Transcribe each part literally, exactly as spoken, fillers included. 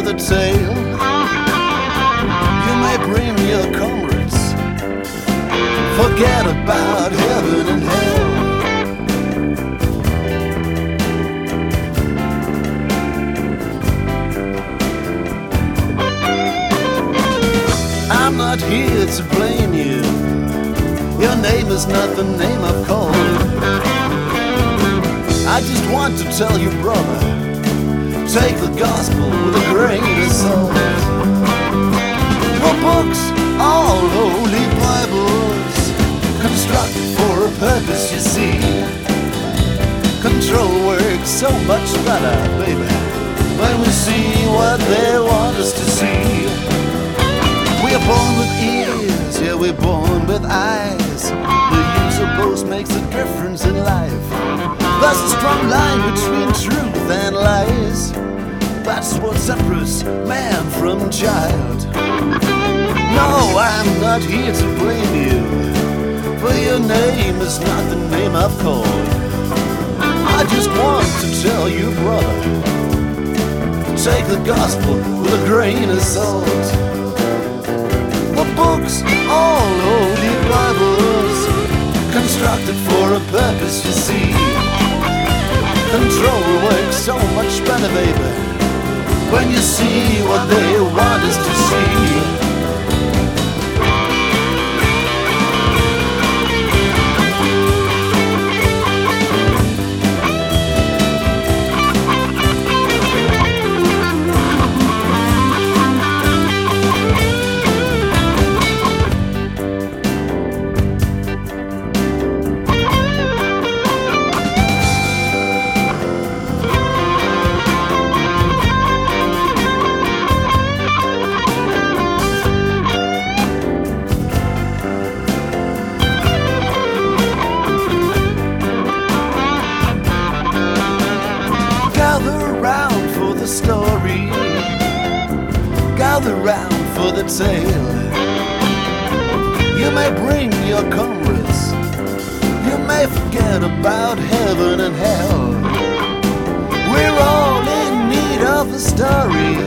the tale. You may bring your comrades, forget about heaven and hell. I'm not here to blame you. Your name is not the name I've called. I just want to tell you, brother, take the gospel with a grain of salt. Well, books, all holy Bibles, constructed for a purpose, you see. Control works so much better, baby, when we see what they want us to see. We are born with ears, yeah, we're born with eyes. The use of both makes a difference in life. There's a strong line between truth and lies. That's what separates man from child. No, I'm not here to blame you, for your name is not the name I've called. I just want to tell you, brother, take the gospel with a grain of salt. The books, all holy Bibles, constructed for a purpose, you see. Control works so much better, baby, when you see what they want us to see. Gather round for the story, gather round for the tale. You may bring your comrades, you may forget about heaven and hell. We're all in need of a story.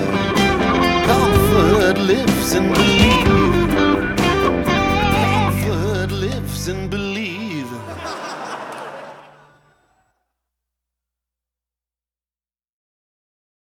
Comfort lives in belief. Comfort lives in belief.